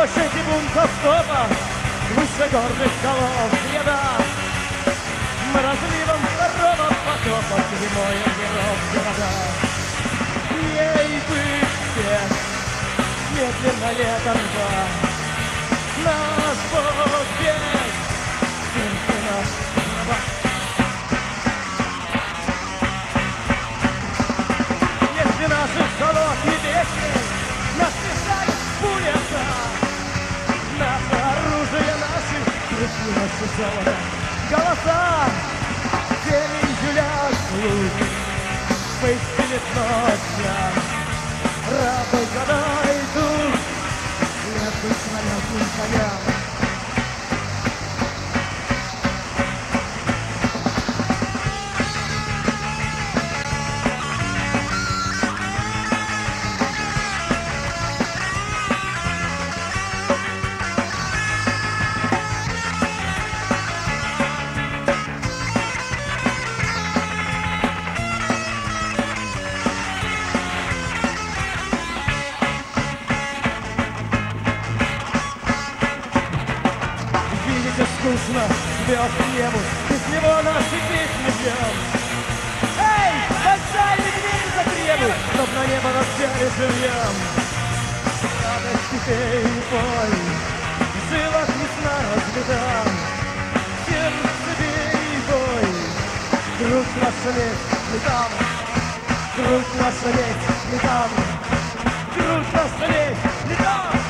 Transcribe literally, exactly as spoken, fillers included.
Площади бунтов стопа, выше горных голов еда. Мы разливом второго потопа перемоем миров города. Ей бы всех медленно летом рва. Наш Бог весь, сердце наш раба. Если наших солод и вечер нас мешает пулята, наше оружие, наши крыши, наши золото, голоса, темень юля, луч, пыскалит ночь, рабы года идут, летут с налетным коням. Скучно, звезд небу, без него наши песни пьем. Эй, большая дверь за требу, чтоб на небо взяли живьем. Радость пей и пой, в жилах весна разлета. Сердце бей и бой, грудь наша лезь не там, грудь наша лезь не там, грудь наша лезь не там.